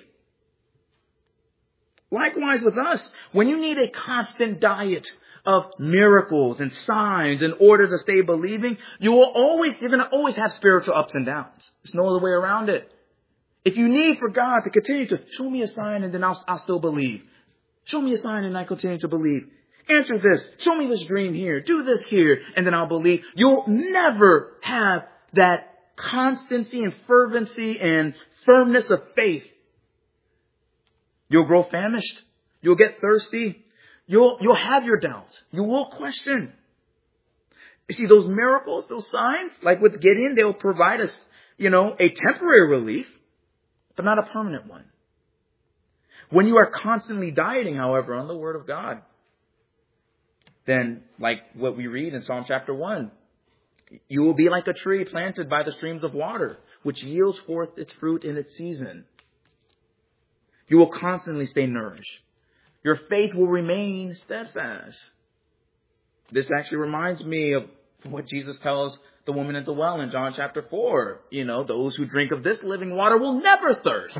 Likewise with us, when you need a constant diet of miracles and signs in order to stay believing, you will always, you're going to always have spiritual ups and downs. There's no other way around it. If you need for God to continue to show me a sign and then I'll, I'll still believe. Show me a sign and I continue to believe. Answer this. Show me this dream here. Do this here and then I'll believe. You'll never have that constancy and fervency and firmness of faith. You'll grow famished. You'll get thirsty. You'll, you'll have your doubts. You will question. You see, those miracles, those signs, like with Gideon, they'll provide us, you know, a temporary relief, but not a permanent one. When you are constantly dieting, however, on the Word of God, then, like what we read in Psalm chapter one, you will be like a tree planted by the streams of water, which yields forth its fruit in its season. You will constantly stay nourished. Your faith will remain steadfast. This actually reminds me of what Jesus tells the woman at the well in John chapter four. You know, those who drink of this living water will never thirst.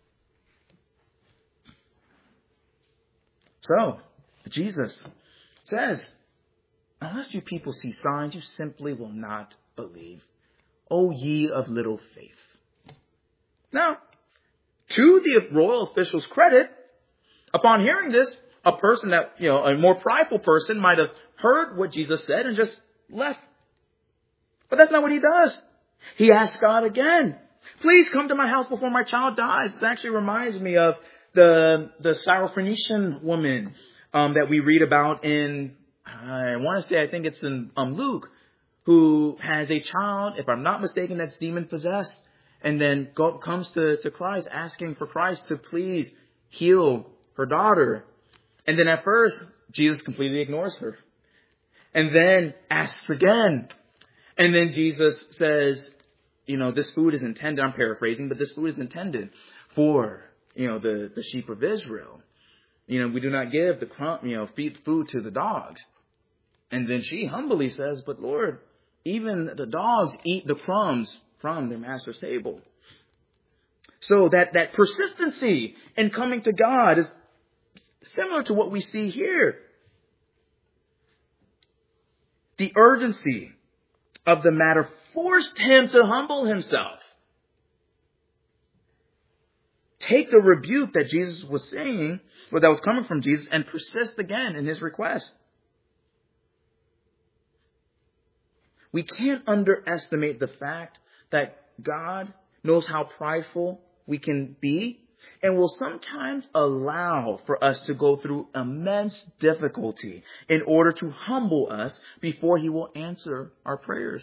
So, Jesus says, unless you people see signs, you simply will not believe. O ye of little faith. Now, To the royal official's credit, upon hearing this, a person that, you know, a more prideful person might have heard what Jesus said and just left. But that's not what he does. He asks God again, please come to my house before my child dies. It actually reminds me of the, the Syrophoenician woman um, that we read about in, I want to say, I think it's in um, Luke, who has a child, if I'm not mistaken, that's demon possessed, and then go, comes to, to Christ, asking for Christ to please heal her daughter. And then at first, Jesus completely ignores her. And then asks again. And then Jesus says, you know, this food is intended, I'm paraphrasing, but this food is intended for, you know, the, the sheep of Israel. You know, we do not give the crumb, you know, feed food to the dogs. And then she humbly says, but Lord, even the dogs eat the crumbs from their master's table. So that, that persistency in coming to God is similar to what we see here. The urgency of the matter forced him to humble himself. Take the rebuke that Jesus was saying, or that was coming from Jesus, and persist again in his request. We can't underestimate the fact that God knows how prideful we can be and will sometimes allow for us to go through immense difficulty in order to humble us before he will answer our prayers.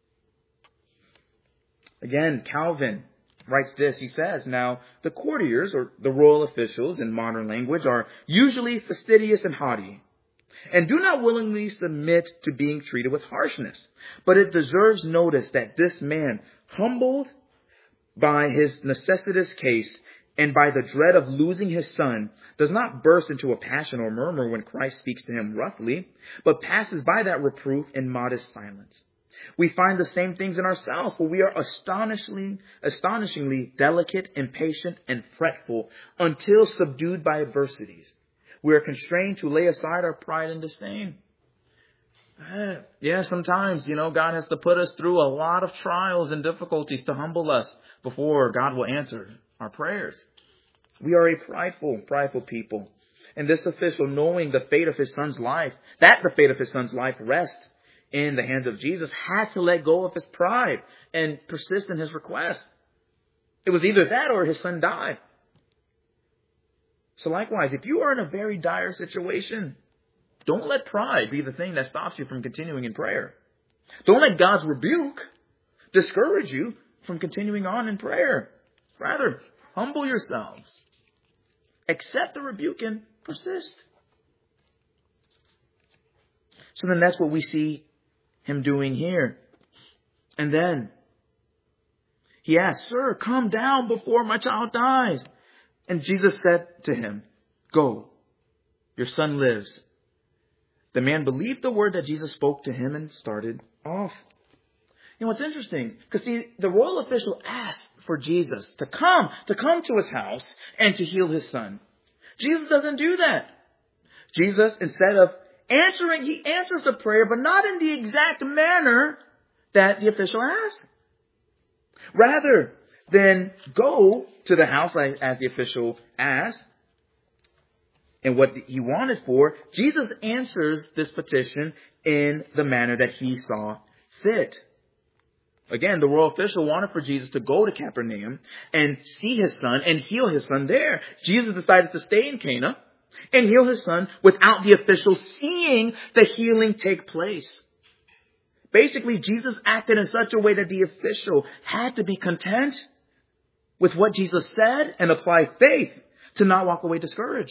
Again, Calvin writes this. He says, now, the courtiers, or the royal officials in modern language, are usually fastidious and haughty, and do not willingly submit to being treated with harshness. But it deserves notice that this man, humbled by his necessitous case and by the dread of losing his son, does not burst into a passion or murmur when Christ speaks to him roughly, but passes by that reproof in modest silence. We find the same things in ourselves, for we are astonishingly, astonishingly delicate, impatient, and fretful until subdued by adversities. We are constrained to lay aside our pride and disdain. Uh, yeah, sometimes, you know, God has to put us through a lot of trials and difficulties to humble us before God will answer our prayers. We are a prideful, prideful people. And this official, knowing the fate of his son's life, that the fate of his son's life rests in the hands of Jesus, had to let go of his pride and persist in his request. It was either that or his son died. So likewise, if you are in a very dire situation, don't let pride be the thing that stops you from continuing in prayer. Don't let God's rebuke discourage you from continuing on in prayer. Rather, humble yourselves. Accept the rebuke and persist. So then that's what we see him doing here. And then he asked, sir, come down before my child dies. And Jesus said to him, go, your son lives. The man believed the word that Jesus spoke to him and started off. You know, what's interesting, because see, the royal official asked for Jesus to come, to come to his house and to heal his son. Jesus doesn't do that. Jesus, instead of answering, he answers the prayer, but not in the exact manner that the official asked. Rather than go to the house as the official asked, and what he wanted for, Jesus answers this petition in the manner that he saw fit. Again, the royal official wanted for Jesus to go to Capernaum and see his son and heal his son there. Jesus decided to stay in Cana and heal his son without the official seeing the healing take place. Basically, Jesus acted in such a way that the official had to be content with what Jesus said and apply faith to not walk away discouraged.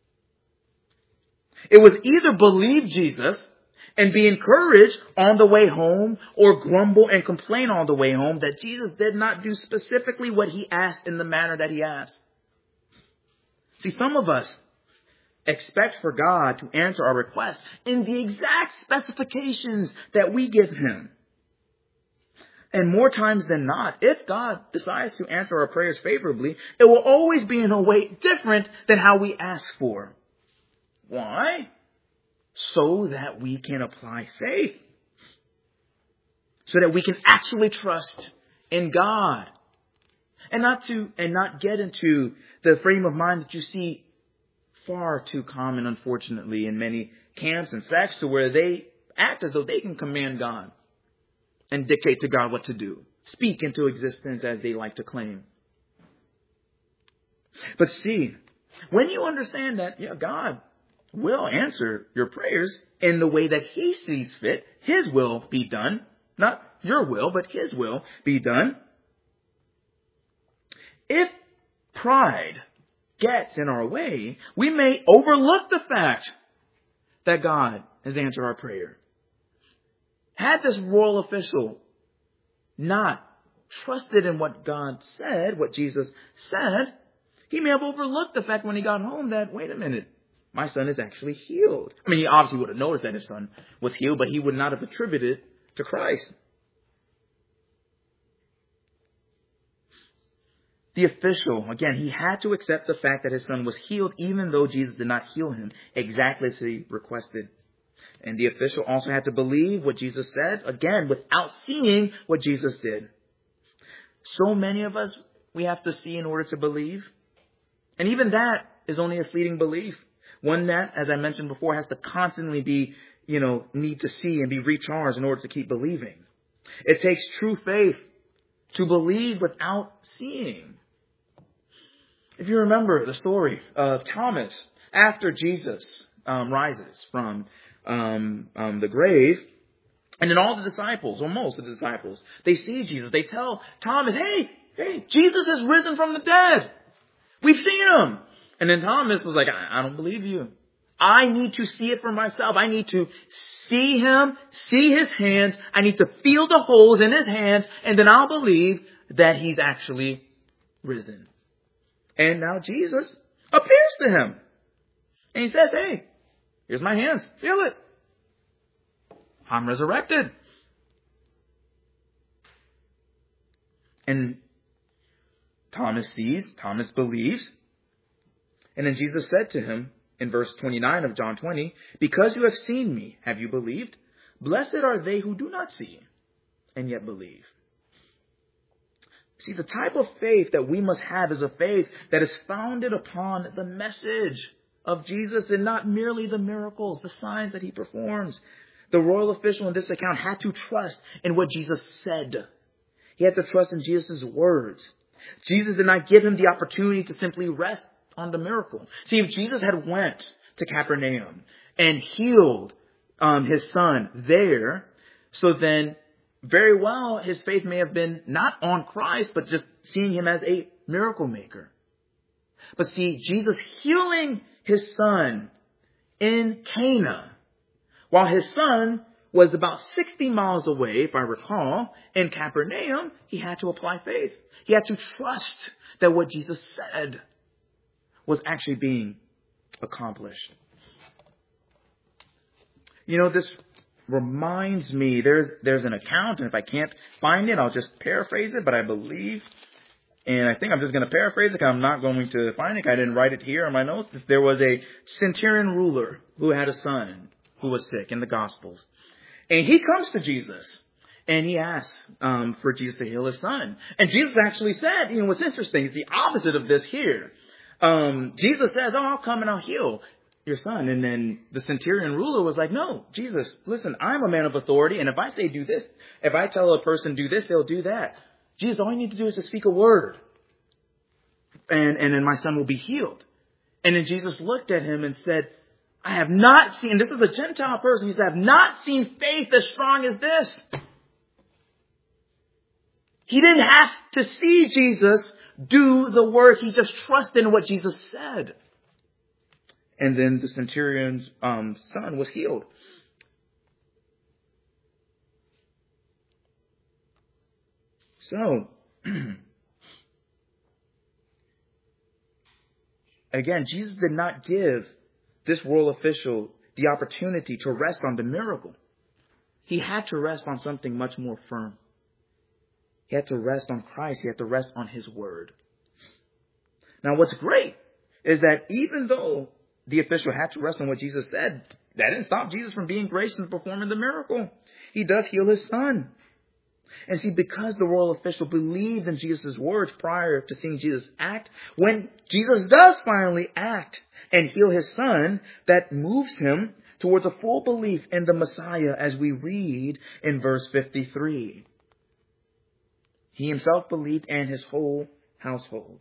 It was either believe Jesus and be encouraged on the way home, or grumble and complain on the way home that Jesus did not do specifically what he asked in the manner that he asked. See, some of us expect for God to answer our requests in the exact specifications that we give him. And more times than not, if God decides to answer our prayers favorably, it will always be in a way different than how we ask for. Why? So that we can apply faith. So that we can actually trust in God. And not to, and not get into the frame of mind that you see far too common, unfortunately, in many camps and sects, to where they act as though they can command God and dictate to God what to do, speak into existence as they like to claim. But see, when you understand that, yeah, God will answer your prayers in the way that He sees fit, His will be done, not your will, but His will be done. If pride gets in our way, we may overlook the fact that God has answered our prayer. Had this royal official not trusted in what God said, what Jesus said, he may have overlooked the fact when he got home that, wait a minute, my son is actually healed. I mean, he obviously would have noticed that his son was healed, but he would not have attributed it to Christ. The official, again, he had to accept the fact that his son was healed, even though Jesus did not heal him exactly as he requested. And the official also had to believe what Jesus said, again, without seeing what Jesus did. So many of us, we have to see in order to believe. And even that is only a fleeting belief. One that, as I mentioned before, has to constantly be, you know, need to see and be recharged in order to keep believing. It takes true faith to believe without seeing. If you remember the story of Thomas after Jesus um, rises from um, um, the grave, and then all the disciples, or most of the disciples, they see Jesus. They tell Thomas, hey, hey, Jesus has risen from the dead. We've seen him. And then Thomas was like, I, I don't believe you. I need to see it for myself. I need to see him, see his hands. I need to feel the holes in his hands, and then I'll believe that he's actually risen. And now Jesus appears to him. And he says, hey, here's my hands. Feel it. I'm resurrected. And Thomas sees, Thomas believes. And then Jesus said to him in verse twenty-nine of John twenty, because you have seen me, have you believed? Blessed are they who do not see and yet believe. See, the type of faith that we must have is a faith that is founded upon the message of Jesus and not merely the miracles, the signs that he performs. The royal official in this account had to trust in what Jesus said. He had to trust in Jesus' words. Jesus did not give him the opportunity to simply rest on the miracle. See, if Jesus had went to Capernaum and healed um, his son there, so then very well his faith may have been not on Christ, but just seeing him as a miracle maker. But see, Jesus healing his son in Cana, while his son was about sixty miles away, if I recall, in Capernaum, he had to apply faith. He had to trust that what Jesus said was actually being accomplished. You know, this reminds me, there's there's an account, and if I can't find it, I'll just paraphrase it, but I believe, and I think I'm just going to paraphrase it because I'm not going to find it. I didn't write it here in my notes. There was a centurion ruler who had a son who was sick in the Gospels. And he comes to Jesus, and he asks um, for Jesus to heal his son. And Jesus actually said, you know, what's interesting is the opposite of this here. Um, Jesus says, oh, I'll come and I'll heal your son. And then the centurion ruler was like, no, Jesus, listen, I'm a man of authority. And if I say do this, if I tell a person do this, they'll do that. Jesus, all you need to do is to speak a word. And, and then my son will be healed. And then Jesus looked at him and said, I have not seen, this is a Gentile person. He said, I have not seen faith as strong as this. He didn't have to see Jesus do the work. He just trusted in what Jesus said. And then the centurion's um, son was healed. So, again, Jesus did not give this royal official the opportunity to rest on the miracle. He had to rest on something much more firm. He had to rest on Christ. He had to rest on his word. Now, what's great is that even though the official had to rest on what Jesus said, that didn't stop Jesus from being gracious and performing the miracle. He does heal his son. And see, because the royal official believed in Jesus' words prior to seeing Jesus act, when Jesus does finally act and heal his son, that moves him towards a full belief in the Messiah, as we read in verse fifty-three. He himself believed, and his whole household.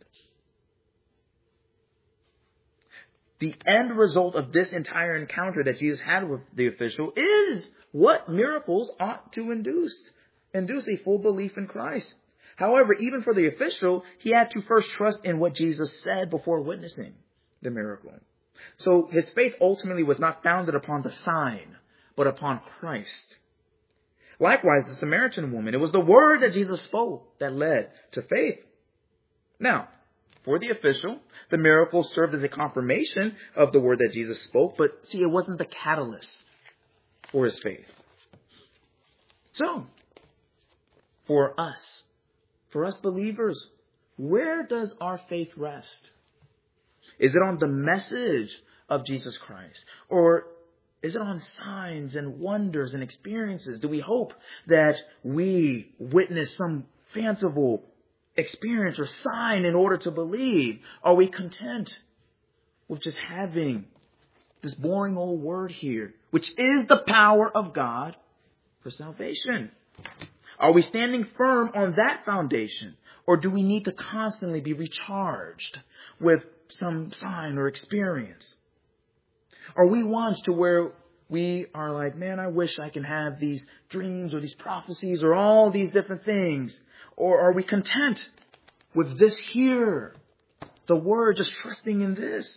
The end result of this entire encounter that Jesus had with the official is what miracles ought to induce. Induce a full belief in Christ. However, even for the official, he had to first trust in what Jesus said before witnessing the miracle. So his faith ultimately was not founded upon the sign, but upon Christ. Likewise, the Samaritan woman, it was the word that Jesus spoke that led to faith. Now, for the official, the miracle served as a confirmation of the word that Jesus spoke, but see, it wasn't the catalyst for his faith. So, for us, for us believers, where does our faith rest? Is it on the message of Jesus Christ? Or is it on signs and wonders and experiences? Do we hope that we witness some fanciful experience or sign in order to believe? Are we content with just having this boring old word here, which is the power of God for salvation? Are we standing firm on that foundation? Or do we need to constantly be recharged with some sign or experience? Are we ones to where we are like, man, I wish I can have these dreams or these prophecies or all these different things? Or are we content with this here? The word, just trusting in this.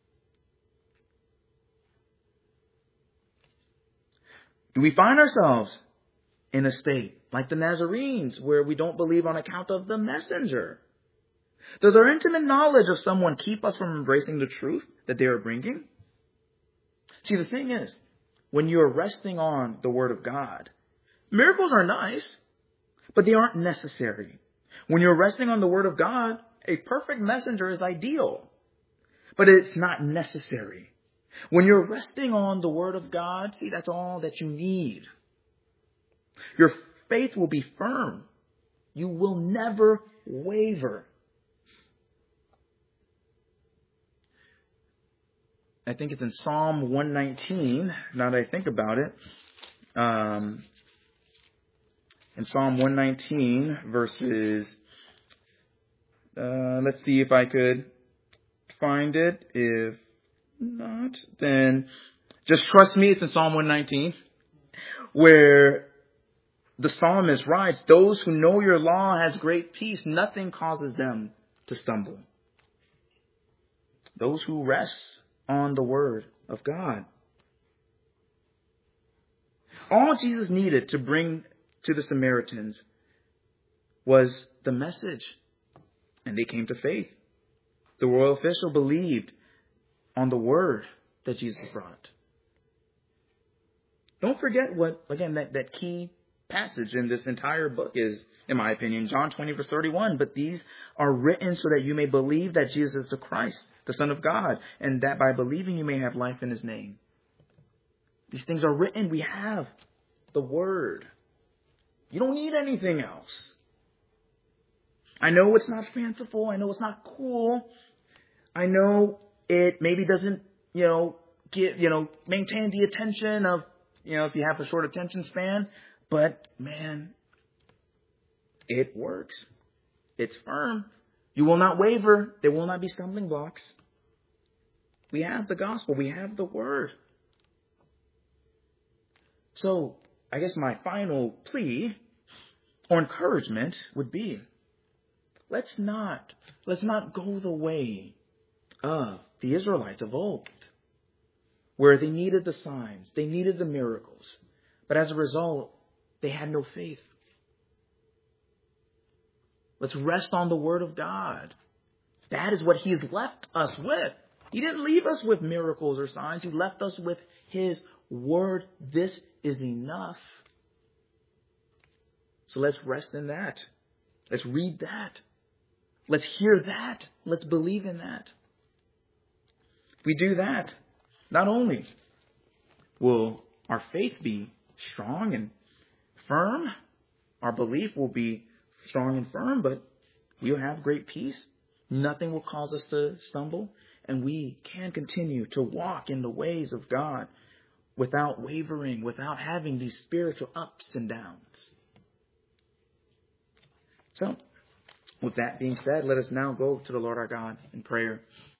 Do we find ourselves in a state like the Nazarenes, where we don't believe on account of the messenger? Does our intimate knowledge of someone keep us from embracing the truth that they are bringing? See, the thing is, when you're resting on the word of God, miracles are nice, but they aren't necessary. When you're resting on the word of God, a perfect messenger is ideal, but it's not necessary. When you're resting on the word of God, see, that's all that you need. Your faith will be firm. You will never waver. I think it's in Psalm one nineteen, now that I think about it. Um, in Psalm one nineteen, verses, uh, let's see if I could find it. If not, then just trust me, it's in Psalm one nineteen, where the psalmist writes, "Those who know your law has great peace. Nothing causes them to stumble." Those who rest on the word of God. All Jesus needed to bring to the Samaritans was the message, and they came to faith. The royal official believed on the word that Jesus brought. Don't forget what, again, that, that key passage in this entire book is, in my opinion, John twenty, verse thirty-one. But these are written so that you may believe that Jesus is the Christ, the Son of God, and that by believing you may have life in his name. These things are written. We have the word. You don't need anything else. I know it's not fanciful. I know it's not cool. I know it maybe doesn't, you know, get, you know, maintain the attention of, you know, if you have a short attention span. But, man, it works. It's firm. You will not waver. There will not be stumbling blocks. We have the gospel. We have the word. So, I guess my final plea or encouragement would be, let's not, let's not go the way of the Israelites of old, where they needed the signs, they needed the miracles, but as a result, they had no faith. Let's rest on the word of God. That is what he's left us with. He didn't leave us with miracles or signs. He left us with his word. This is enough. So let's rest in that. Let's read that. Let's hear that. Let's believe in that. If we do that, not only will our faith be strong and firm, our belief will be strong and firm, but we'll have great peace. Nothing will cause us to stumble, and we can continue to walk in the ways of God without wavering, without having these spiritual ups and downs. So, with that being said, let us now go to the Lord our God in prayer.